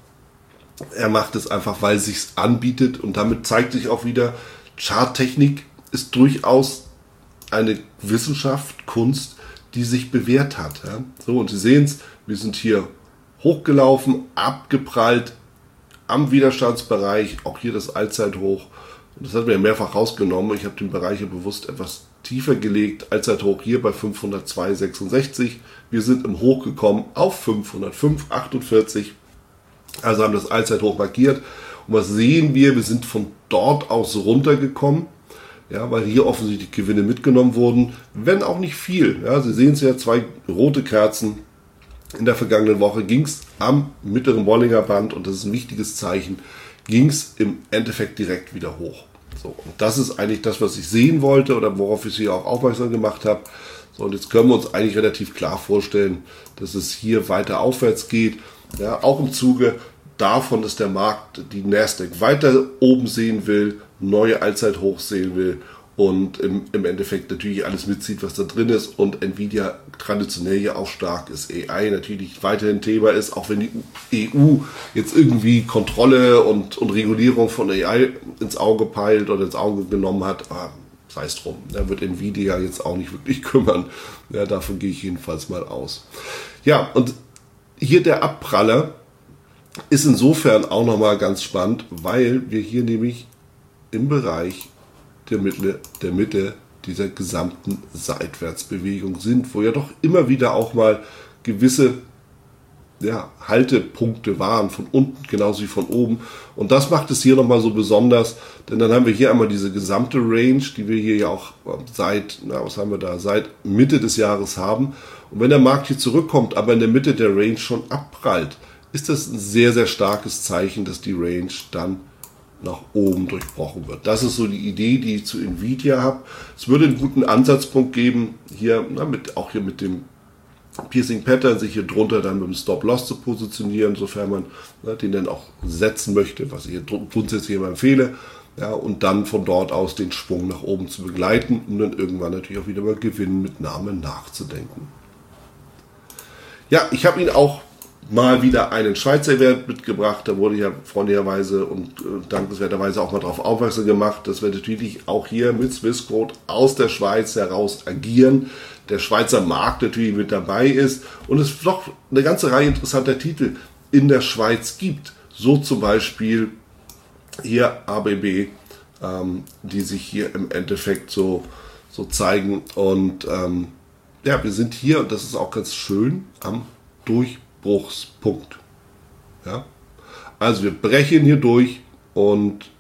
er macht es einfach, weil es sich anbietet. Und damit zeigt sich auch wieder, Charttechnik ist durchaus eine Wissenschaft, Kunst, die sich bewährt hat. Ja. So, und Sie sehen es, wir sind hier hochgelaufen, abgeprallt am Widerstandsbereich. Auch hier das Allzeithoch. Und das hat mir mehrfach rausgenommen. Ich habe den Bereich hier bewusst etwas tiefer gelegt. Allzeithoch hier bei fünfhundertzwei Komma sechsundsechzig. Wir sind im Hoch gekommen auf fünfhundertfünf Komma achtundvierzig. Also haben das Allzeithoch markiert. Und was sehen wir? Wir sind von dort aus runtergekommen. Ja, weil hier offensichtlich Gewinne mitgenommen wurden. Wenn auch nicht viel. Ja, Sie sehen es ja, zwei rote Kerzen. In der vergangenen Woche ging es am mittleren Bollinger Band, und das ist ein wichtiges Zeichen, ging es im Endeffekt direkt wieder hoch. So, und das ist eigentlich das, was ich sehen wollte oder worauf ich Sie auch aufmerksam gemacht habe. So, und jetzt können wir uns eigentlich relativ klar vorstellen, dass es hier weiter aufwärts geht. Ja, auch im Zuge davon, dass der Markt die Nasdaq weiter oben sehen will, neue Allzeithochs sehen will und im, im Endeffekt natürlich alles mitzieht, was da drin ist, und Nvidia traditionell ja auch stark ist, A I natürlich weiterhin Thema ist, auch wenn die E U jetzt irgendwie Kontrolle und, und Regulierung von A I ins Auge peilt oder ins Auge genommen hat, ah, sei es drum, da wird Nvidia jetzt auch nicht wirklich kümmern, ja, davon gehe ich jedenfalls mal aus. Ja, und hier der Abpraller ist insofern auch nochmal ganz spannend, weil wir hier nämlich im Bereich der Mitte, der Mitte dieser gesamten Seitwärtsbewegung sind, wo ja doch immer wieder auch mal gewisse ja, Haltepunkte waren, von unten genauso wie von oben. Und das macht es hier nochmal so besonders, denn dann haben wir hier einmal diese gesamte Range, die wir hier ja auch seit, na, was haben wir da, seit Mitte des Jahres haben. Und wenn der Markt hier zurückkommt, aber in der Mitte der Range schon abprallt, ist das ein sehr, sehr starkes Zeichen, dass die Range dann nach oben durchbrochen wird. Das ist so die Idee, die ich zu Nvidia habe. Es würde einen guten Ansatzpunkt geben, hier, na, mit, auch hier mit dem Piercing Pattern, sich hier drunter dann mit dem Stop-Loss zu positionieren, sofern man na, den dann auch setzen möchte, was ich hier grundsätzlich immer empfehle, ja, und dann von dort aus den Schwung nach oben zu begleiten, um dann irgendwann natürlich auch wieder mal Gewinn mit Namen nachzudenken. Ja, ich habe Ihnen auch mal wieder einen Schweizer Wert mitgebracht. Da wurde ja freundlicherweise und äh, dankenswerterweise auch mal darauf aufmerksam gemacht, dass wir natürlich auch hier mit Swissquote aus der Schweiz heraus agieren. Der Schweizer Markt natürlich mit dabei ist und es doch eine ganze Reihe interessanter Titel in der Schweiz gibt. So zum Beispiel hier A B B, ähm, die sich hier im Endeffekt so, so zeigen. Und ähm, ja, wir sind hier, und das ist auch ganz schön, am Durchbruchspunkt. Ja? Also wir brechen hier durch und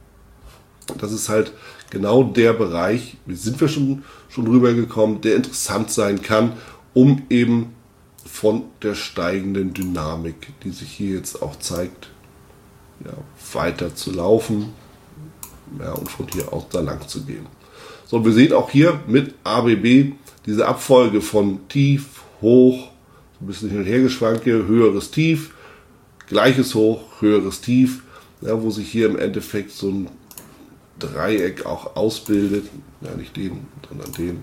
das ist halt genau der Bereich, wie sind wir schon, schon rübergekommen, der interessant sein kann, um eben von der steigenden Dynamik, die sich hier jetzt auch zeigt, ja, weiter zu laufen, ja, und von hier aus da lang zu gehen. So, wir sehen auch hier mit A B B diese Abfolge von Tief, Hoch, ein bisschen hin und her geschwankt, höheres Tief, gleiches Hoch, höheres Tief, ja, wo sich hier im Endeffekt so ein Dreieck auch ausbildet, ja, nicht den, sondern den,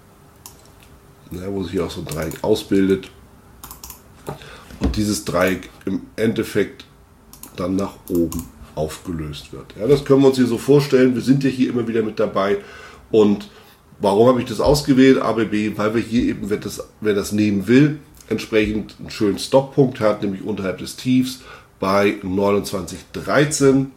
ja, wo sich hier auch so ein Dreieck ausbildet und dieses Dreieck im Endeffekt dann nach oben aufgelöst wird. Ja, das können wir uns hier so vorstellen. Wir sind ja hier immer wieder mit dabei. Und warum habe ich das ausgewählt, A B B? Weil wir hier eben, wer das, wer das nehmen will, entsprechend einen schönen Stopppunkt hat, nämlich unterhalb des Tiefs bei neunundzwanzig dreizehn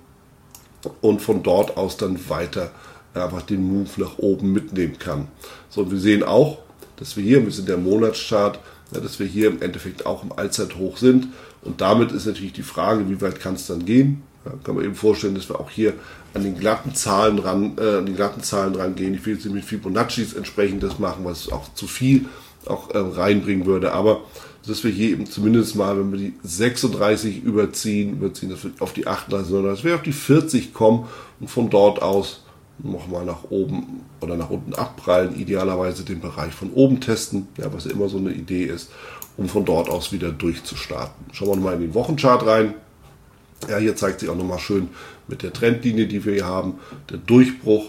und von dort aus dann weiter einfach den Move nach oben mitnehmen kann. So, und wir sehen auch, dass wir hier, wir sind der Monatschart, ja, dass wir hier im Endeffekt auch im Allzeithoch sind. Und damit ist natürlich die Frage, wie weit kann es dann gehen? Ja, kann man eben vorstellen, dass wir auch hier an den glatten Zahlen ran, äh, an die glatten Zahlen rangehen. Ich will jetzt mit Fibonaccis entsprechend das machen, was auch zu viel auch äh, reinbringen würde. Aber dass wir hier eben zumindest mal, wenn wir die sechsunddreißig überziehen, überziehen, dass wir auf die achtunddreißig, sondern dass wir auf die vierzig kommen und von dort aus nochmal nach oben oder nach unten abprallen, idealerweise den Bereich von oben testen, ja, was ja immer so eine Idee ist, um von dort aus wieder durchzustarten. Schauen wir mal in den Wochenchart rein. Ja, hier zeigt sich auch nochmal schön mit der Trendlinie, die wir hier haben, der Durchbruch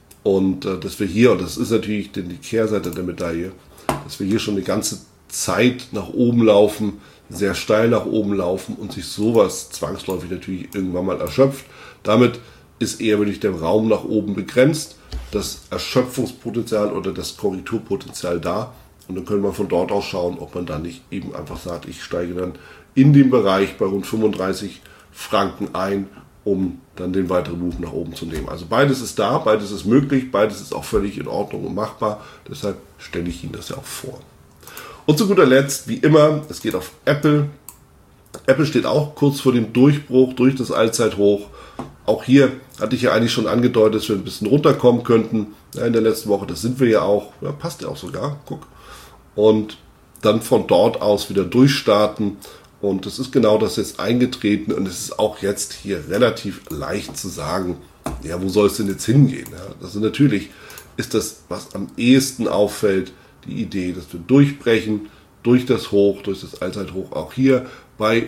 und äh, dass wir hier, und das ist natürlich die Kehrseite der Medaille, dass wir hier schon eine ganze Zeit nach oben laufen, sehr steil nach oben laufen und sich sowas zwangsläufig natürlich irgendwann mal erschöpft. Damit ist eher wirklich der Raum nach oben begrenzt, das Erschöpfungspotenzial oder das Korrekturpotenzial da. Und dann können wir von dort aus schauen, ob man dann nicht eben einfach sagt, ich steige dann in den Bereich bei rund fünfunddreißig Franken ein, um dann den weiteren Move nach oben zu nehmen. Also beides ist da, beides ist möglich, beides ist auch völlig in Ordnung und machbar. Deshalb stelle ich Ihnen das ja auch vor. Und zu guter Letzt, wie immer, es geht auf Apple. Apple steht auch kurz vor dem Durchbruch durch das Allzeithoch. Auch hier hatte ich ja eigentlich schon angedeutet, dass wir ein bisschen runterkommen könnten. Ja, in der letzten Woche, das sind wir ja auch. Ja, passt ja auch sogar, guck. Und dann von dort aus wieder durchstarten. Und das ist genau das jetzt eingetreten. Und es ist auch jetzt hier relativ leicht zu sagen, ja, wo soll es denn jetzt hingehen? Ja, also natürlich ist das, was am ehesten auffällt, die Idee, dass wir durchbrechen durch das Hoch, durch das Allzeithoch auch hier bei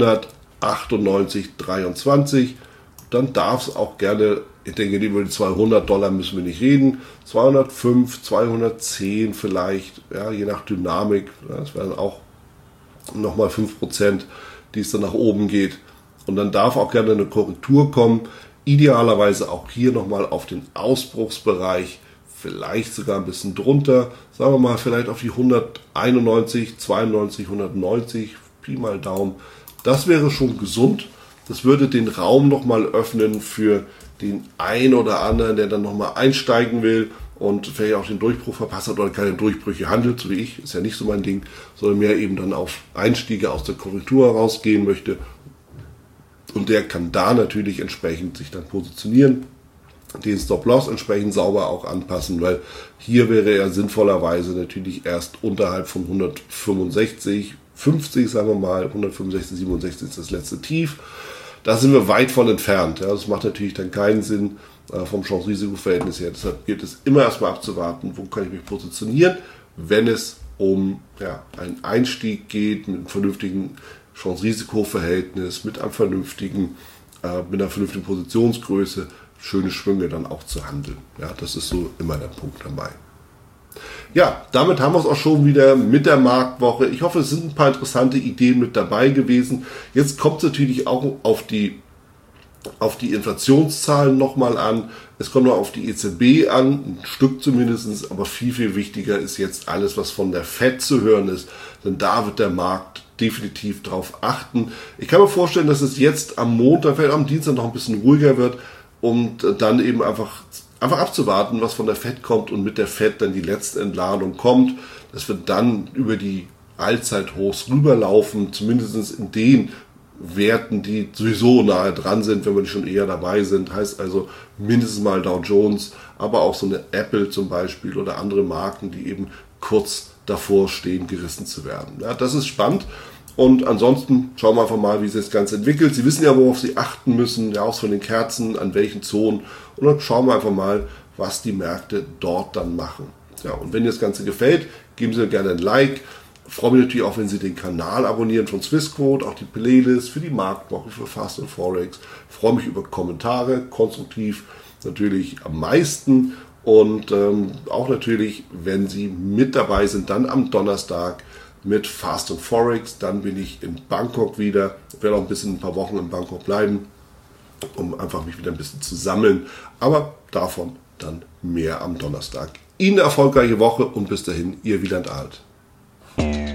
hundertachtundneunzig Komma dreiundzwanzig. Dann darf es auch gerne, ich denke, über die zweihundert Dollar müssen wir nicht reden, zweihundertfünf, zweihundertzehn vielleicht, ja, je nach Dynamik, ja, das wären auch nochmal fünf Prozent, die es dann nach oben geht. Und dann darf auch gerne eine Korrektur kommen, idealerweise auch hier nochmal auf den Ausbruchsbereich, vielleicht sogar ein bisschen drunter, sagen wir mal vielleicht auf die hunderteinundneunzig, zweiundneunzig, hundertneunzig, Pi mal Daumen. Das wäre schon gesund. Das würde den Raum nochmal öffnen für den einen oder anderen, der dann nochmal einsteigen will und vielleicht auch den Durchbruch verpasst hat oder keine Durchbrüche handelt, so wie ich, ist ja nicht so mein Ding, sondern mehr eben dann auf Einstiege aus der Korrektur herausgehen möchte. Und der kann da natürlich entsprechend sich dann positionieren, den Stop-Loss entsprechend sauber auch anpassen, weil hier wäre er sinnvollerweise natürlich erst unterhalb von hundertfünfundsechzig, fünfzig, sagen wir mal, hundertfünfundsechzig, siebenundsechzig ist das letzte Tief. Da sind wir weit von entfernt. Ja. Das macht natürlich dann keinen Sinn äh, vom Chance-Risiko-Verhältnis her. Deshalb gilt es immer erstmal abzuwarten, wo kann ich mich positionieren, wenn es um ja, einen Einstieg geht mit einem vernünftigen Chance-Risiko-Verhältnis, mit einem vernünftigen, äh, mit einer vernünftigen Positionsgröße, schöne Schwünge dann auch zu handeln. Ja, das ist so immer der Punkt dabei. Ja, damit haben wir es auch schon wieder mit der Marktwoche. Ich hoffe, es sind ein paar interessante Ideen mit dabei gewesen. Jetzt kommt es natürlich auch auf die, auf die Inflationszahlen nochmal an. Es kommt noch auf die E Z B an, ein Stück zumindest, aber viel, viel wichtiger ist jetzt alles, was von der Fed zu hören ist. Denn da wird der Markt definitiv drauf achten. Ich kann mir vorstellen, dass es jetzt am Montag, vielleicht am Dienstag noch ein bisschen ruhiger wird und dann eben einfach, einfach abzuwarten, was von der Fed kommt und mit der Fed dann die letzte Entladung kommt. Das wird dann über die Allzeithochs rüberlaufen, zumindest in den Werten, die sowieso nahe dran sind, wenn wir schon eher dabei sind. Heißt also mindestens mal Dow Jones, aber auch so eine Apple zum Beispiel oder andere Marken, die eben kurz davor stehen, gerissen zu werden. Ja, das ist spannend. Und ansonsten schauen wir einfach mal, wie sich das Ganze entwickelt. Sie wissen ja, worauf Sie achten müssen, ja, auch von den Kerzen, an welchen Zonen. Und dann schauen wir einfach mal, was die Märkte dort dann machen. Ja, und wenn Ihnen das Ganze gefällt, geben Sie gerne ein Like. Ich freue mich natürlich auch, wenn Sie den Kanal abonnieren von Swissquote, auch die Playlist für die Marktwoche, für Fast und Forex. Ich freue mich über Kommentare, konstruktiv natürlich am meisten. Und ähm, auch natürlich, wenn Sie mit dabei sind, dann am Donnerstag mit Fast und Forex. Dann bin ich in Bangkok wieder. Ich werde auch ein bisschen ein paar Wochen in Bangkok bleiben, um einfach mich wieder ein bisschen zu sammeln. Aber davon dann mehr am Donnerstag. Ihnen eine erfolgreiche Woche und bis dahin, Ihr Wieland Alt.